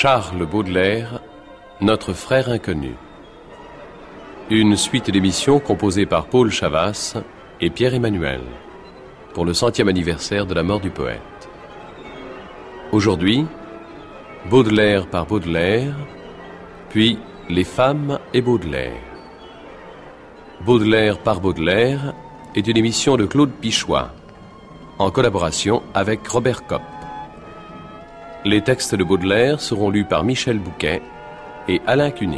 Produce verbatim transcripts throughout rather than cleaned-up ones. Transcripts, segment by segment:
Charles Baudelaire, notre frère inconnu. Une suite d'émissions composée par Paul Chavas et Pierre-Emmanuel pour le centième anniversaire de la mort du poète. Aujourd'hui, Baudelaire par Baudelaire, puis Les femmes et Baudelaire. Baudelaire par Baudelaire est une émission de Claude Pichois, en collaboration avec Robert Kopp. Les textes de Baudelaire seront lus par Michel Bouquet et Alain Cuny.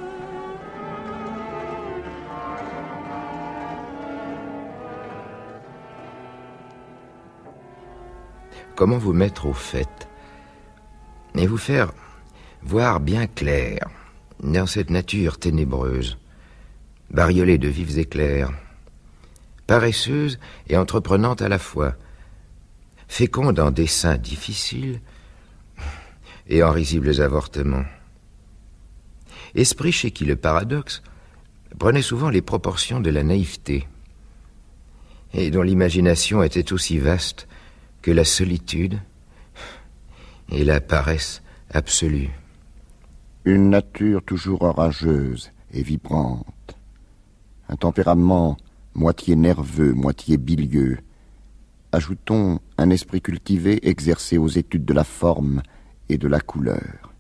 Comment vous mettre au fait et vous faire voir bien clair dans cette nature ténébreuse, bariolée de vifs éclairs, paresseuse et entreprenante à la fois, féconde en desseins difficiles et en risibles avortements. Esprit chez qui le paradoxe prenait souvent les proportions de la naïveté et dont l'imagination était aussi vaste que la solitude et la paresse absolue. Une nature toujours orageuse et vibrante, un tempérament moitié nerveux, moitié bilieux. Ajoutons un esprit cultivé exercé aux études de la forme et de la couleur.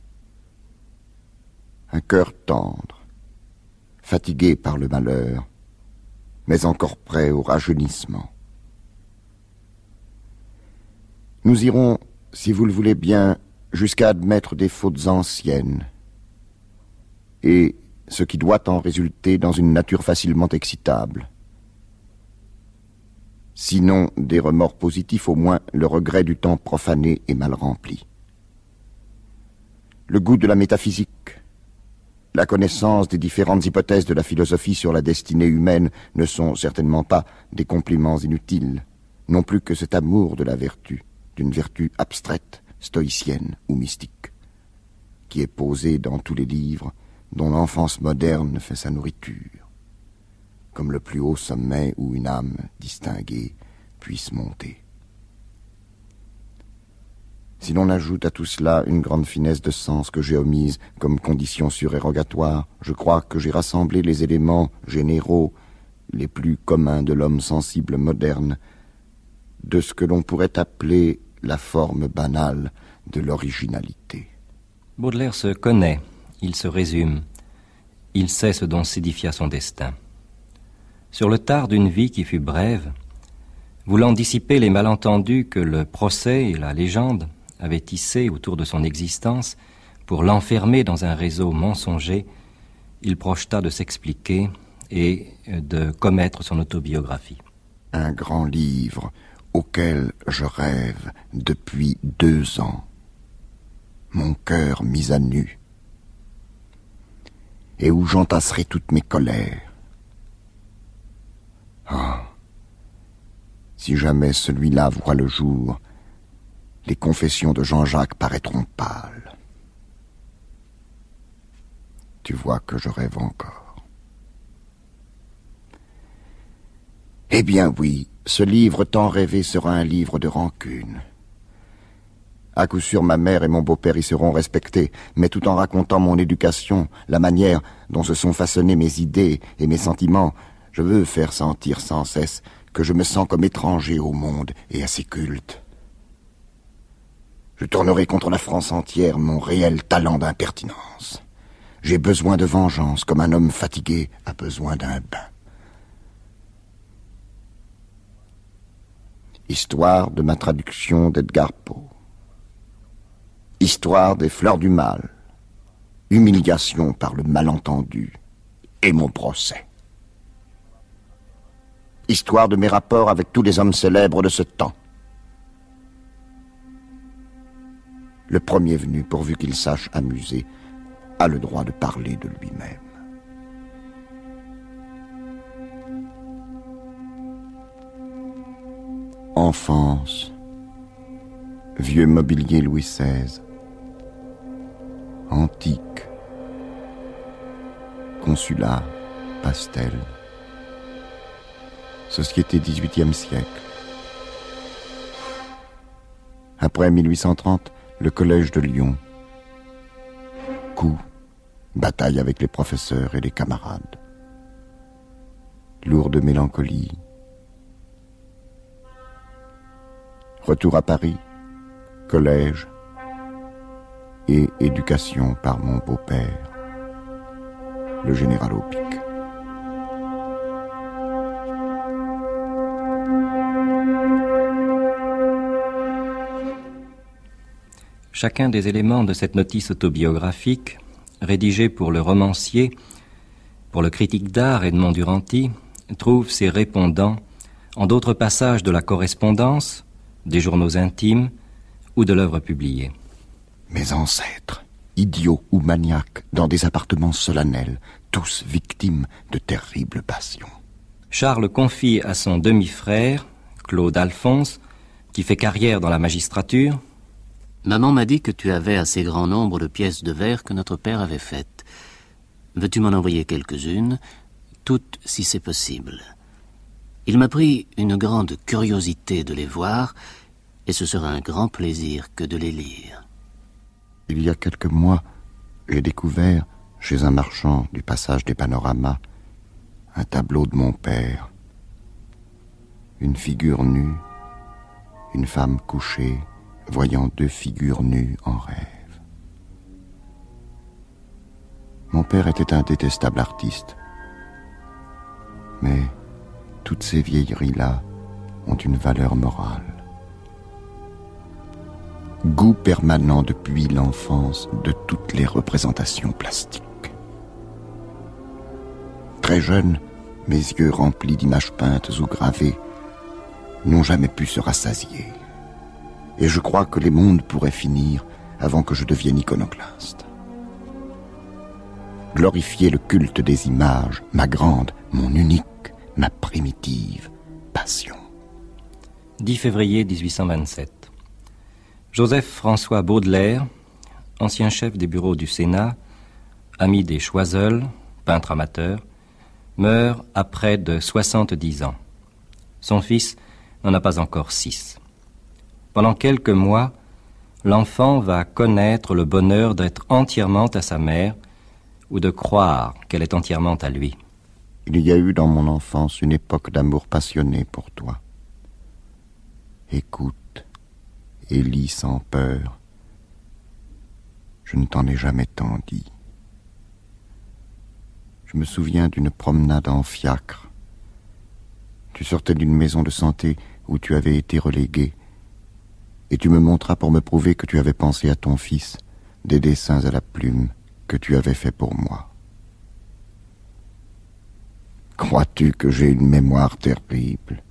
Un cœur tendre, fatigué par le malheur, mais encore prêt au rajeunissement. Nous irons, si vous le voulez bien, jusqu'à admettre des fautes anciennes, et ce qui doit en résulter dans une nature facilement excitable. Sinon des remords positifs, au moins le regret du temps profané et mal rempli. Le goût de la métaphysique, la connaissance des différentes hypothèses de la philosophie sur la destinée humaine ne sont certainement pas des compliments inutiles, non plus que cet amour de la vertu, d'une vertu abstraite, stoïcienne ou mystique, qui est posée dans tous les livres dont l'enfance moderne fait sa nourriture, comme le plus haut sommet où une âme distinguée puisse monter. Si l'on ajoute à tout cela une grande finesse de sens que j'ai omise comme condition surérogatoire, je crois que j'ai rassemblé les éléments généraux les plus communs de l'homme sensible moderne, de ce que l'on pourrait appeler la forme banale de l'originalité. Baudelaire se connaît, il se résume, il sait ce dont s'édifia son destin. Sur le tard d'une vie qui fut brève, voulant dissiper les malentendus que le procès et la légende avaient tissés autour de son existence, pour l'enfermer dans un réseau mensonger, il projeta de s'expliquer et de commettre son autobiographie. Un grand livre auquel je rêve depuis deux ans, mon cœur mis à nu, et où j'entasserai toutes mes colères. Ah, si jamais celui-là voit le jour, les confessions de Jean-Jacques paraîtront pâles. Tu vois que je rêve encore. Eh bien oui, ce livre tant rêvé sera un livre de rancune. À coup sûr, ma mère et mon beau-père y seront respectés, mais tout en racontant mon éducation, la manière dont se sont façonnées mes idées et mes sentiments, je veux faire sentir sans cesse que je me sens comme étranger au monde et à ses cultes. Je tournerai contre la France entière mon réel talent d'impertinence. J'ai besoin de vengeance comme un homme fatigué a besoin d'un bain. Histoire de ma traduction d'Edgar Poe. Histoire des fleurs du mal. Humiliation par le malentendu et mon procès. Histoire de mes rapports avec tous les hommes célèbres de ce temps. Le premier venu, pourvu qu'il sache amuser, a le droit de parler de lui-même. Enfance, vieux mobilier Louis seize, antique, consulat, pastel, société dix-huitième siècle. Après mille huit cent trente, le collège de Lyon, coups, bataille avec les professeurs et les camarades. Lourde mélancolie. Retour à Paris, collège et éducation par mon beau-père, le général Aupic. Chacun des éléments de cette notice autobiographique, rédigée pour le romancier, pour le critique d'art Edmond Duranty, trouve ses répondants en d'autres passages de la correspondance, des journaux intimes ou de l'œuvre publiée. Mes ancêtres, idiots ou maniaques, dans des appartements solennels, tous victimes de terribles passions. Charles confie à son demi-frère, Claude Alphonse, qui fait carrière dans la magistrature: Maman m'a dit que tu avais assez grand nombre de pièces de verre que notre père avait faites. Veux-tu m'en envoyer quelques-unes, toutes si c'est possible? Il m'a pris une grande curiosité de les voir, et ce sera un grand plaisir que de les lire. Il y a quelques mois, j'ai découvert, chez un marchand du passage des Panoramas, un tableau de mon père. Une figure nue, une femme couchée, voyant deux figures nues en rêve. Mon père était un détestable artiste. Mais toutes ces vieilleries-là ont une valeur morale. Goût permanent depuis l'enfance de toutes les représentations plastiques. Très jeune, mes yeux remplis d'images peintes ou gravées n'ont jamais pu se rassasier. Et je crois que les mondes pourraient finir avant que je devienne iconoclaste. Glorifier le culte des images, ma grande, mon unique, ma primitive passion. dix février mille huit cent vingt-sept. Joseph-François Baudelaire, ancien chef des bureaux du Sénat, ami des Choiseul, peintre amateur, meurt à près de soixante-dix ans. Son fils n'en a pas encore six. Pendant quelques mois, l'enfant va connaître le bonheur d'être entièrement à sa mère ou de croire qu'elle est entièrement à lui. Il y a eu dans mon enfance une époque d'amour passionné pour toi. Écoute et lis sans peur. Je ne t'en ai jamais tant dit. Je me souviens d'une promenade en fiacre. Tu sortais d'une maison de santé où tu avais été relégué, et tu me montras pour me prouver que tu avais pensé à ton fils des dessins à la plume que tu avais faits pour moi. Crois-tu que j'ai une mémoire terrible?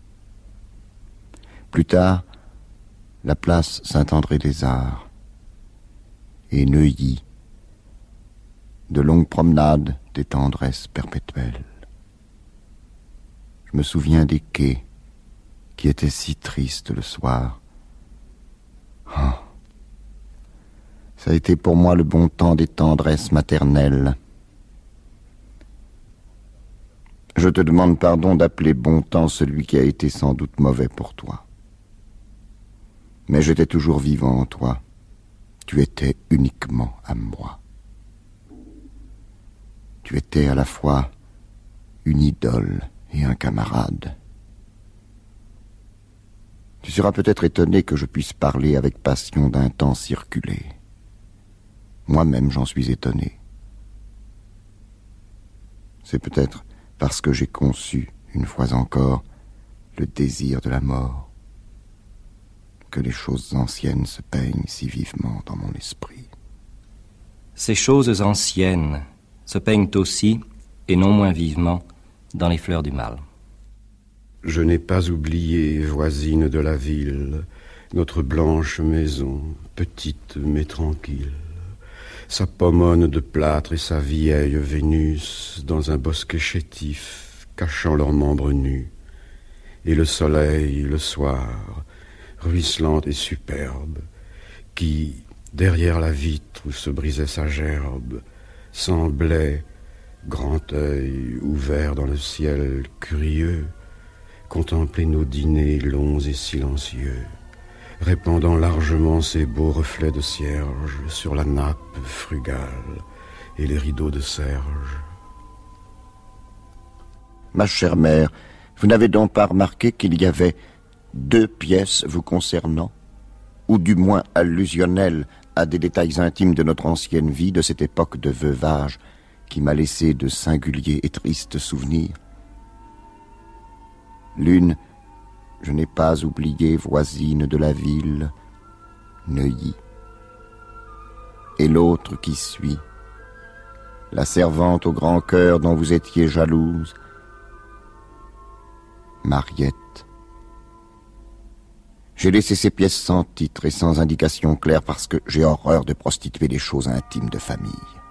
Plus tard, la place Saint-André-des-Arts et Neuilly, de longues promenades des tendresses perpétuelles. Je me souviens des quais qui étaient si tristes le soir. Oh. Ça a été pour moi le bon temps des tendresses maternelles. Je te demande pardon d'appeler bon temps celui qui a été sans doute mauvais pour toi. Mais j'étais toujours vivant en toi. Tu étais uniquement à moi. Tu étais à la fois une idole et un camarade. Tu seras peut-être étonné que je puisse parler avec passion d'un temps circulé. Moi-même j'en suis étonné. C'est peut-être parce que j'ai conçu, une fois encore, le désir de la mort, que les choses anciennes se peignent si vivement dans mon esprit. Ces choses anciennes se peignent aussi, et non moins vivement, dans les fleurs du mal. Je n'ai pas oublié, voisine de la ville, notre blanche maison, petite mais tranquille, sa pomone de plâtre et sa vieille Vénus dans un bosquet chétif, cachant leurs membres nus, et le soleil, le soir, ruisselant et superbe, qui, derrière la vitre où se brisait sa gerbe, semblait, grand œil ouvert dans le ciel curieux, contempler nos dîners longs et silencieux, répandant largement ses beaux reflets de cierge sur la nappe frugale et les rideaux de serge. Ma chère mère, vous n'avez donc pas remarqué qu'il y avait deux pièces vous concernant, ou du moins allusionnelles à des détails intimes de notre ancienne vie, de cette époque de veuvage qui m'a laissé de singuliers et tristes souvenirs. L'une, je n'ai pas oublié, voisine de la ville, Neuilly. Et l'autre qui suit, la servante au grand cœur dont vous étiez jalouse, Mariette. J'ai laissé ces pièces sans titre et sans indication claire parce que j'ai horreur de prostituer les choses intimes de famille.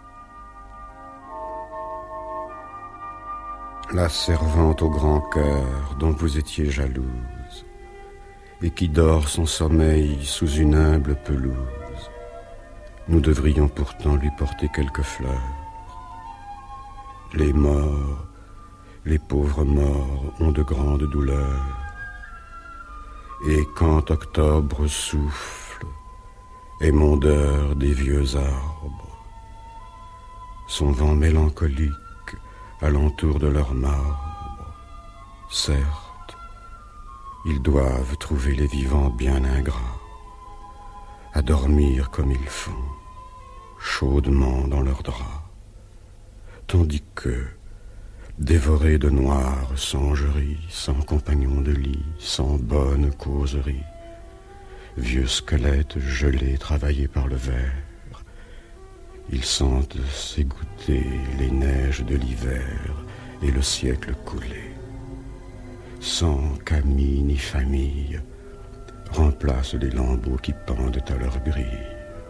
La servante au grand cœur dont vous étiez jalouse et qui dort son sommeil sous une humble pelouse. Nous devrions pourtant lui porter quelques fleurs. Les morts, les pauvres morts ont de grandes douleurs. Et quand octobre souffle, émondeur des vieux arbres, son vent mélancolique alentour de leur marbre, certes, ils doivent trouver les vivants bien ingrats, à dormir comme ils font, chaudement dans leurs draps, tandis que, dévorés de noires songeries, sans compagnon de lit, sans bonne causerie, vieux squelettes gelés travaillés par le ver, ils sentent s'égoutter les neiges de l'hiver et le siècle coulé. Sans qu'amis ni famille remplacent les lambeaux qui pendent à leur grille.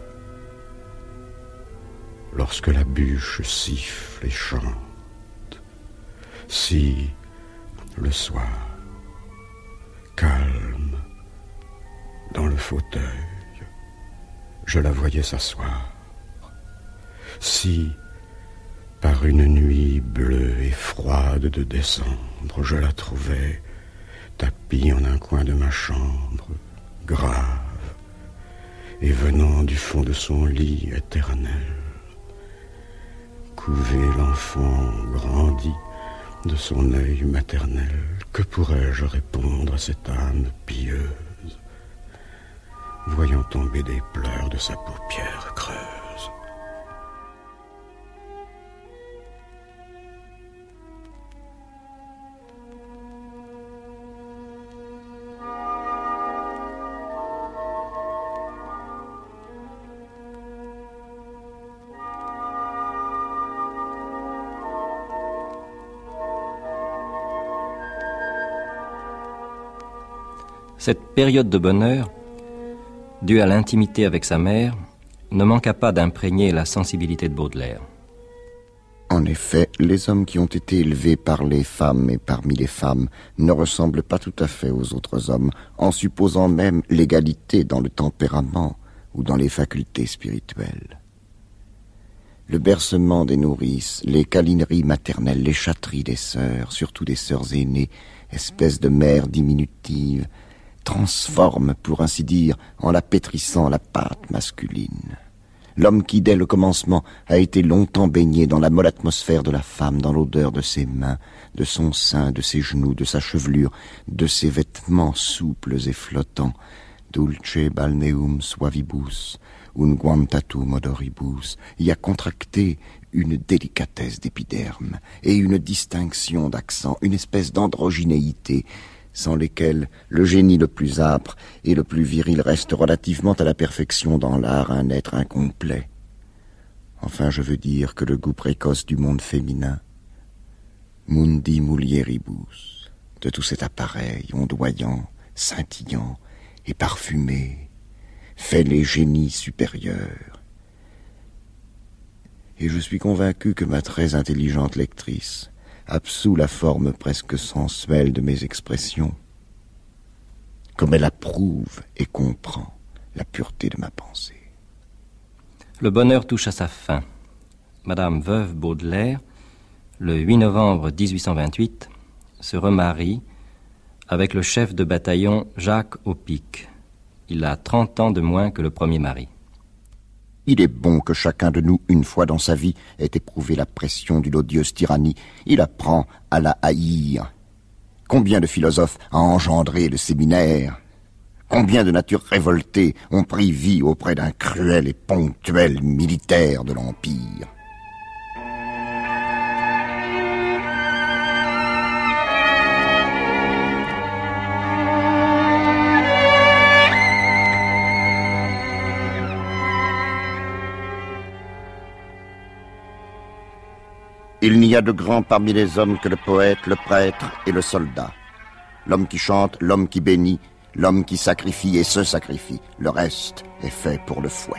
Lorsque la bûche siffle et chante, si, le soir, calme, dans le fauteuil, je la voyais s'asseoir, si, par une nuit bleue et froide de décembre, je la trouvais tapie en un coin de ma chambre, grave, et venant du fond de son lit éternel, couver l'enfant grandi de son œil maternel, que pourrais-je répondre à cette âme pieuse, voyant tomber des pleurs de sa paupière creuse? Cette période de bonheur, due à l'intimité avec sa mère, ne manqua pas d'imprégner la sensibilité de Baudelaire. En effet, les hommes qui ont été élevés par les femmes et parmi les femmes ne ressemblent pas tout à fait aux autres hommes, en supposant même l'égalité dans le tempérament ou dans les facultés spirituelles. Le bercement des nourrices, les câlineries maternelles, les chatteries des sœurs, surtout des sœurs aînées, espèces de mères diminutives, transforme, pour ainsi dire, en la pétrissant la pâte masculine. L'homme qui, dès le commencement, a été longtemps baigné dans la molle atmosphère de la femme, dans l'odeur de ses mains, de son sein, de ses genoux, de sa chevelure, de ses vêtements souples et flottants, dulce balneum suavibus, unguentatum odoribus, y a contracté une délicatesse d'épiderme et une distinction d'accent, une espèce d'androgynéité, sans lesquels le génie le plus âpre et le plus viril reste relativement à la perfection dans l'art un être incomplet. Enfin, je veux dire que le goût précoce du monde féminin, mundi mulieribus, de tout cet appareil ondoyant, scintillant et parfumé, fait les génies supérieurs. Et je suis convaincu que ma très intelligente lectrice absout la forme presque sensuelle de mes expressions, comme elle approuve et comprend la pureté de ma pensée. Le bonheur touche à sa fin. Madame Veuve Baudelaire, le huit novembre dix-huit cent vingt-huit, se remarie avec le chef de bataillon Jacques Aupic, Il a trente ans de moins que le premier mari. Il est bon que chacun de nous, une fois dans sa vie, ait éprouvé la pression d'une odieuse tyrannie. Il apprend à la haïr. Combien de philosophes a engendré le séminaire? Combien de natures révoltées ont pris vie auprès d'un cruel et ponctuel militaire de l'Empire? Il n'y a de grand parmi les hommes que le poète, le prêtre et le soldat. L'homme qui chante, l'homme qui bénit, l'homme qui sacrifie et se sacrifie. Le reste est fait pour le fouet.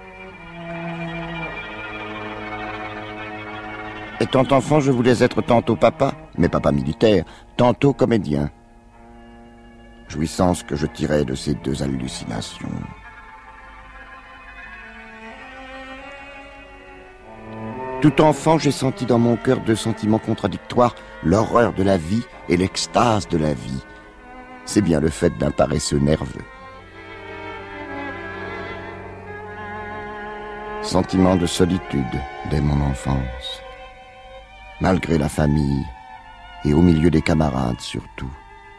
Étant enfant, je voulais être tantôt papa, mais papa militaire, tantôt comédien. Jouissance que je tirais de ces deux hallucinations. Tout enfant, j'ai senti dans mon cœur deux sentiments contradictoires, l'horreur de la vie et l'extase de la vie. C'est bien le fait d'un paresseux nerveux. Sentiment de solitude dès mon enfance, malgré la famille et au milieu des camarades surtout.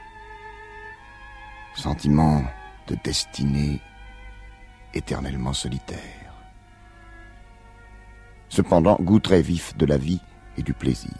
Sentiment de destinée éternellement solitaire. Cependant, goût très vif de la vie et du plaisir.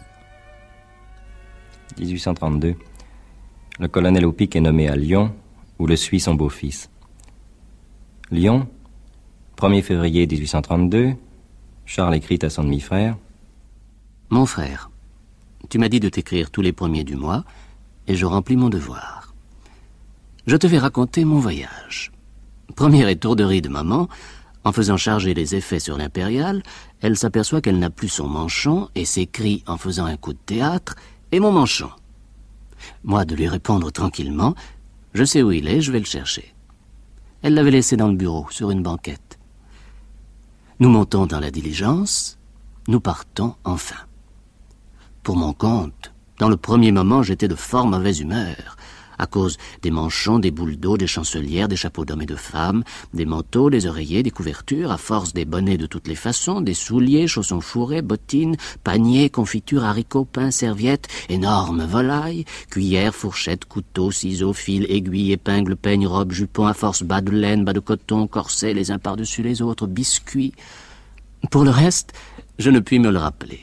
dix-huit cent trente-deux. Le colonel Opic est nommé à Lyon, où le suit son beau-fils. Lyon, premier février dix-huit cent trente-deux, Charles écrit à son demi-frère. Mon frère, tu m'as dit de t'écrire tous les premiers du mois, et je remplis mon devoir. Je te vais raconter mon voyage. Première étourderie de maman. En faisant charger les effets sur l'impériale, elle s'aperçoit qu'elle n'a plus son manchon et s'écrie en faisant un coup de théâtre « Et mon manchon ?» Moi, de lui répondre tranquillement « Je sais où il est, je vais le chercher. » Elle l'avait laissé dans le bureau, sur une banquette. Nous montons dans la diligence, nous partons enfin. Pour mon compte, dans le premier moment, j'étais de fort mauvaise humeur, à cause des manchons, des boules d'eau, des chancelières, des chapeaux d'hommes et de femmes, des manteaux, des oreillers, des couvertures, à force des bonnets de toutes les façons, des souliers, chaussons fourrés, bottines, paniers, confitures, haricots, pains, serviettes, énormes volailles, cuillères, fourchettes, couteaux, ciseaux, fils, aiguilles, épingles, peignes, robes, jupons, à force bas de laine, bas de coton, corsets, les uns par-dessus les autres, biscuits. Pour le reste, je ne puis me le rappeler.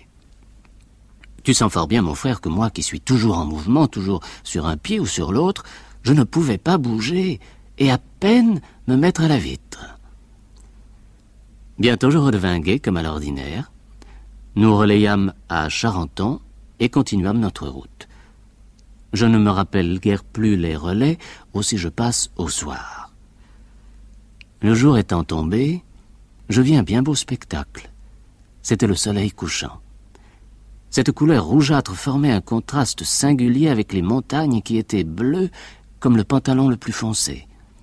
Tu sens fort bien, mon frère, que moi, qui suis toujours en mouvement, toujours sur un pied ou sur l'autre, je ne pouvais pas bouger et à peine me mettre à la vitre. Bientôt, je redevins gai comme à l'ordinaire. Nous relayâmes à Charenton et continuâmes notre route. Je ne me rappelle guère plus les relais, aussi je passe au soir. Le jour étant tombé, je vis un bien beau spectacle. C'était le soleil couchant. Cette couleur rougeâtre formait un contraste singulier avec les montagnes qui étaient bleues comme le pantalon le plus foncé.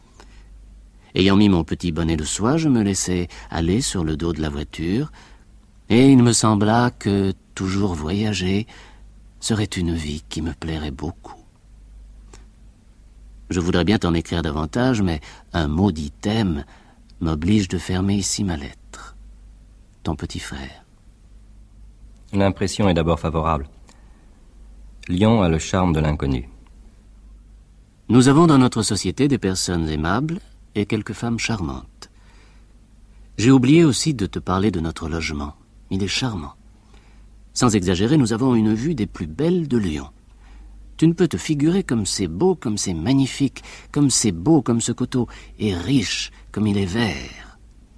Ayant mis mon petit bonnet de soie, je me laissai aller sur le dos de la voiture, et il me sembla que toujours voyager serait une vie qui me plairait beaucoup. Je voudrais bien t'en écrire davantage, mais un maudit thème m'oblige de fermer ici ma lettre. Ton petit frère. L'impression est d'abord favorable. Lyon a le charme de l'inconnu. Nous avons dans notre société des personnes aimables et quelques femmes charmantes. J'ai oublié aussi de te parler de notre logement. Il est charmant. Sans exagérer, nous avons une vue des plus belles de Lyon. Tu ne peux te figurer comme c'est beau, comme c'est magnifique, comme c'est beau, comme ce coteau est riche, comme il est vert.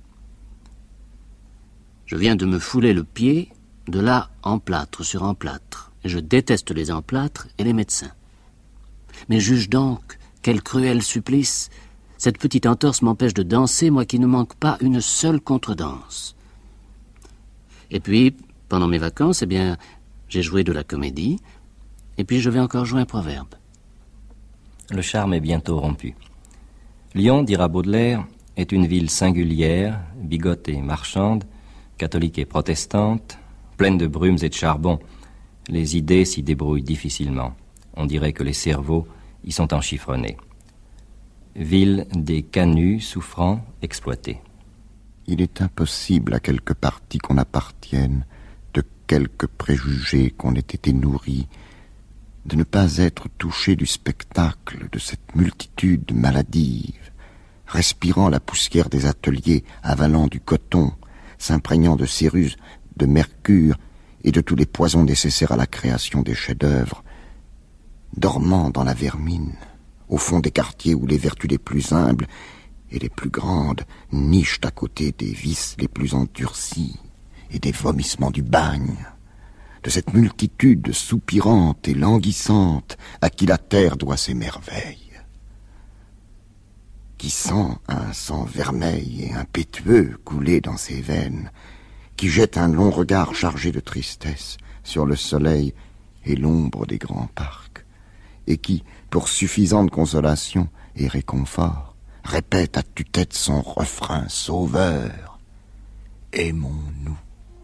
Je viens de me fouler le pied de là emplâtre sur emplâtre, et je déteste les emplâtres et les médecins. Mais juge donc, quel cruel supplice. Cette petite entorse m'empêche de danser, moi qui ne manque pas une seule contredanse. Et puis, pendant mes vacances, eh bien, j'ai joué de la comédie, et puis je vais encore jouer un proverbe. Le charme est bientôt rompu. Lyon, dira Baudelaire, est une ville singulière, bigote et marchande, catholique et protestante, pleine de brumes et de charbon. Les idées s'y débrouillent difficilement. On dirait que les cerveaux y sont enchiffronnés. ville des canuts souffrants, exploités. Il est impossible à quelque parti qu'on appartienne, de quelque préjugé qu'on ait été nourri, de ne pas être touché du spectacle de cette multitude maladive, respirant la poussière des ateliers, avalant du coton, s'imprégnant de céruse, de mercure et de tous les poisons nécessaires à la création des chefs-d'œuvre, dormant dans la vermine, au fond des quartiers où les vertus les plus humbles et les plus grandes nichent à côté des vices les plus endurcis et des vomissements du bagne, de cette multitude soupirante et languissante à qui la terre doit ses merveilles, qui sent un sang vermeil et impétueux couler dans ses veines, qui jette un long regard chargé de tristesse sur le soleil et l'ombre des grands parcs, et qui, pour suffisante consolation et réconfort, répète à tue-tête son refrain sauveur. Aimons-nous.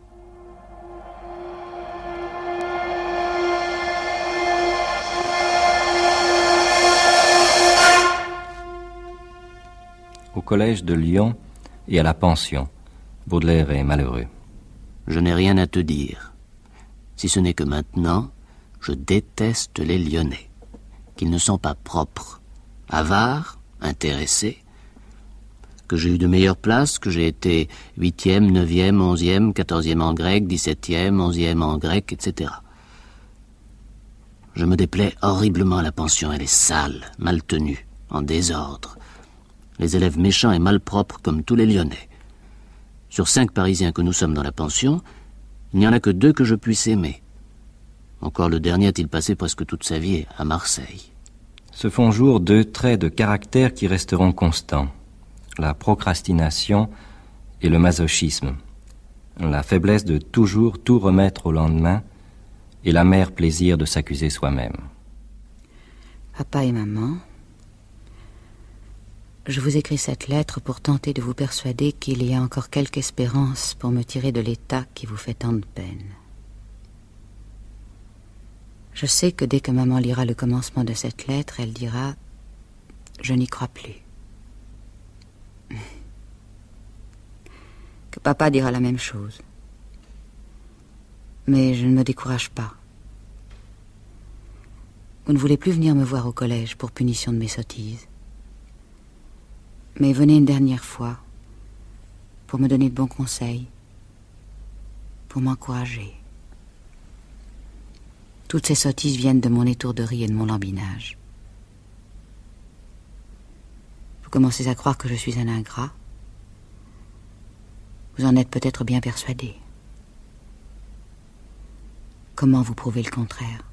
Au collège de Lyon et à la pension, Baudelaire est malheureux. Je n'ai rien à te dire, si ce n'est que maintenant, je déteste les Lyonnais, qu'ils ne sont pas propres, avares, intéressés, que j'ai eu de meilleures places, que j'ai été huitième, neuvième, onzième, quatorzième en grec, dix-septième, onzième en grec, et cetera. Je me déplais horriblement à la pension, elle est sale, mal tenue, en désordre. Les élèves méchants et malpropres comme tous les Lyonnais. Sur cinq Parisiens que nous sommes dans la pension, il n'y en a que deux que je puisse aimer. Encore le dernier a-t-il passé presque toute sa vie à Marseille. Se font jour deux traits de caractère qui resteront constants. La procrastination et le masochisme. La faiblesse de toujours tout remettre au lendemain et l'amer plaisir de s'accuser soi-même. Papa et maman, je vous écris cette lettre pour tenter de vous persuader qu'il y a encore quelque espérance pour me tirer de l'état qui vous fait tant de peine. Je sais que dès que maman lira le commencement de cette lettre, elle dira « Je n'y crois plus ». Que papa dira la même chose. Mais je ne me décourage pas. Vous ne voulez plus venir me voir au collège pour punition de mes sottises. Mais venez une dernière fois pour me donner de bons conseils, pour m'encourager. Toutes ces sottises viennent de mon étourderie et de mon lambinage. Vous commencez à croire que je suis un ingrat. Vous en êtes peut-être bien persuadé. Comment vous prouver le contraire?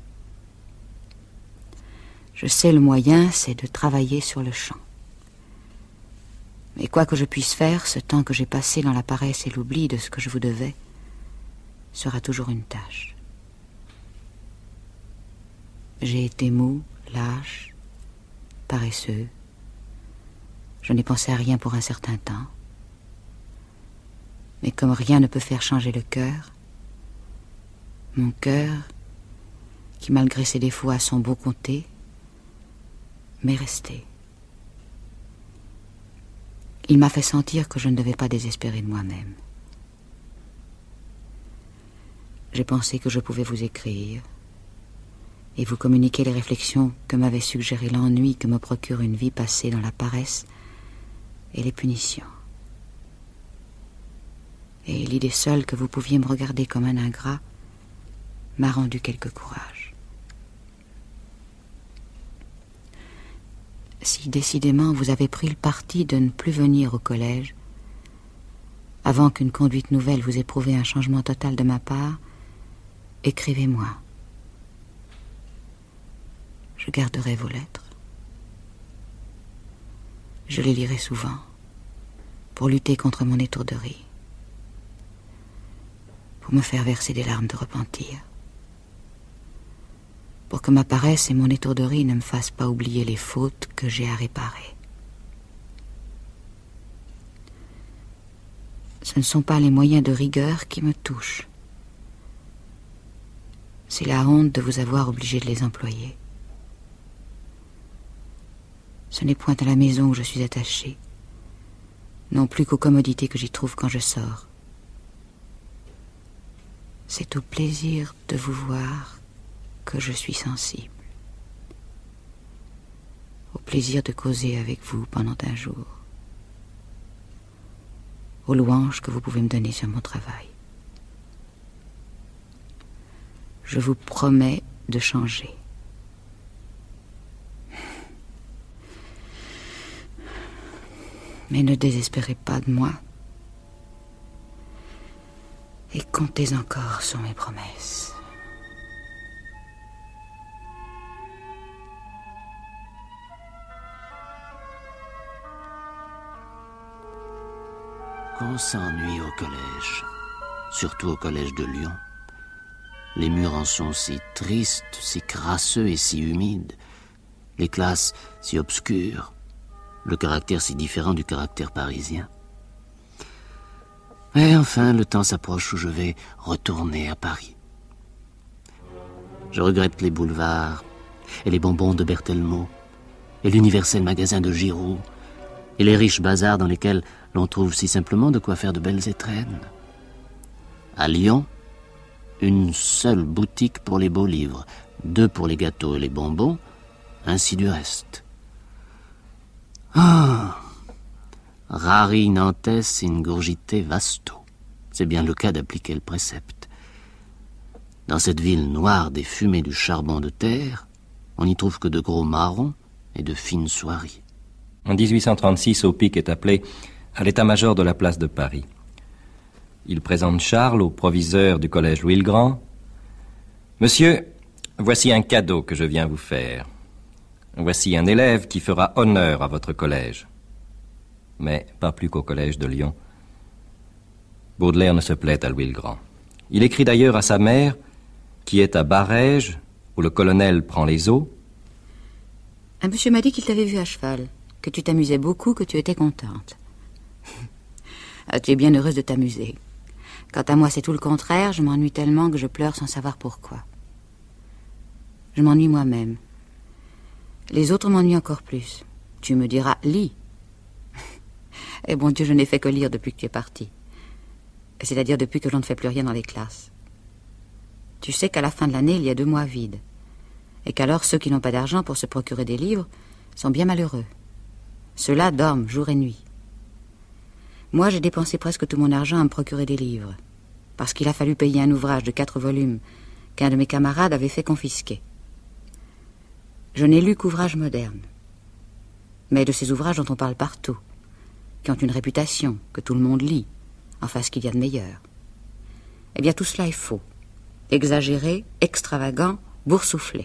Je sais le moyen, c'est de travailler sur le champ. Mais quoi que je puisse faire, ce temps que j'ai passé dans la paresse et l'oubli de ce que je vous devais sera toujours une tâche. J'ai été mou, lâche, paresseux. Je n'ai pensé à rien pour un certain temps. Mais comme rien ne peut faire changer le cœur, mon cœur, qui malgré ses défauts a son beau côté, m'est resté. Il m'a fait sentir que je ne devais pas désespérer de moi-même. J'ai pensé que je pouvais vous écrire et vous communiquer les réflexions que m'avait suggéré l'ennui que me procure une vie passée dans la paresse et les punitions. Et l'idée seule que vous pouviez me regarder comme un ingrat m'a rendu quelque courage. Si décidément vous avez pris le parti de ne plus venir au collège, avant qu'une conduite nouvelle vous ait prouvé un changement total de ma part, écrivez-moi. Je garderai vos lettres. Je les lirai souvent pour lutter contre mon étourderie, pour me faire verser des larmes de repentir, pour que ma paresse et mon étourderie ne me fassent pas oublier les fautes que j'ai à réparer. Ce ne sont pas les moyens de rigueur qui me touchent. C'est la honte de vous avoir obligé de les employer. Ce n'est point à la maison où je suis attachée, non plus qu'aux commodités que j'y trouve quand je sors. C'est au plaisir de vous voir que je suis sensible. Au plaisir de causer avec vous pendant un jour. Aux louanges que vous pouvez me donner sur mon travail. Je vous promets de changer. Mais ne désespérez pas de moi. Et comptez encore sur mes promesses. On s'ennuie au collège, surtout au collège de Lyon. Les murs en sont si tristes, si crasseux et si humides. Les classes si obscures. Le caractère si différent du caractère parisien. Mais enfin, le temps s'approche où je vais retourner à Paris. Je regrette les boulevards, et les bonbons de Berthellemot, et l'universel magasin de Giroud, et les riches bazars dans lesquels l'on trouve si simplement de quoi faire de belles étrennes. À Lyon, une seule boutique pour les beaux livres, deux pour les gâteaux et les bonbons, ainsi du reste. Ah, rari nantes ingurgite vasto. C'est bien le cas d'appliquer le précepte. Dans cette ville noire des fumées du charbon de terre, on n'y trouve que de gros marrons et de fines soieries. En dix-huit cent trente-six, Aupic est appelé à l'état-major de la place de Paris. Il présente Charles au proviseur du collège Louis-le-Grand. « Monsieur, voici un cadeau que je viens vous faire. Voici un élève qui fera honneur à votre collège. » Mais pas plus qu'au collège de Lyon. Baudelaire ne se plaît à Louis-le-Grand. Il écrit d'ailleurs à sa mère, qui est à Barèges, où le colonel prend les eaux. « Un monsieur m'a dit qu'il t'avait vu à cheval, que tu t'amusais beaucoup, que tu étais contente. Ah, tu es bien heureuse de t'amuser. Quant à moi, c'est tout le contraire, je m'ennuie tellement que je pleure sans savoir pourquoi. Je m'ennuie moi-même. Les autres m'ennuient encore plus. Tu me diras, lis. Eh bon Dieu, je n'ai fait que lire depuis que tu es parti. C'est-à-dire depuis que l'on ne fait plus rien dans les classes. Tu sais qu'à la fin de l'année, il y a deux mois vides. Et qu'alors, ceux qui n'ont pas d'argent pour se procurer des livres sont bien malheureux. Ceux-là dorment jour et nuit. Moi, j'ai dépensé presque tout mon argent à me procurer des livres, parce qu'il a fallu payer un ouvrage de quatre volumes qu'un de mes camarades avait fait confisquer. Je n'ai lu qu'ouvrages modernes, mais de ces ouvrages dont on parle partout, qui ont une réputation, que tout le monde lit, enfin ce qu'il y a de meilleur. Eh bien, tout cela est faux, exagéré, extravagant, boursouflé.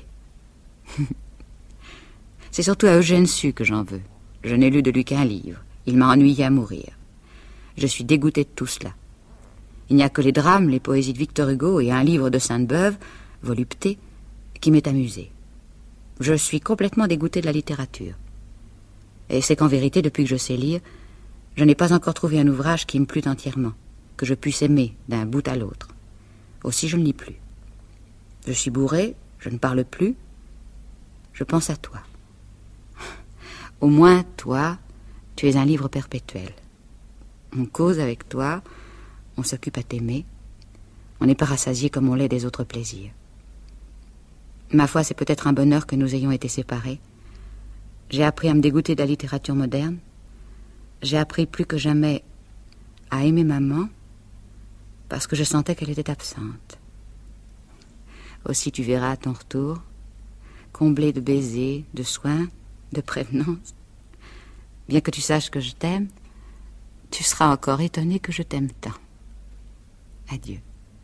C'est surtout à Eugène Sue que j'en veux. Je n'ai lu de lui qu'un livre. Il m'a ennuyé à mourir. Je suis dégoûtée de tout cela. Il n'y a que les drames, les poésies de Victor Hugo et un livre de Sainte-Beuve, volupté, qui m'est amusé. Je suis complètement dégoûtée de la littérature. Et c'est qu'en vérité, depuis que je sais lire, je n'ai pas encore trouvé un ouvrage qui me plût entièrement, que je puisse aimer d'un bout à l'autre. Aussi, je ne lis plus. Je suis bourrée, je ne parle plus, je pense à toi. Au moins, toi, tu es un livre perpétuel. On cause avec toi, on s'occupe à t'aimer, on n'est pas rassasié comme on l'est des autres plaisirs. Ma foi, c'est peut-être un bonheur que nous ayons été séparés. J'ai appris à me dégoûter de la littérature moderne. J'ai appris plus que jamais à aimer maman parce que je sentais qu'elle était absente. Aussi, tu verras à ton retour, comblé de baisers, de soins, de prévenance. Bien que tu saches que je t'aime, tu seras encore étonné que je t'aime tant. Adieu.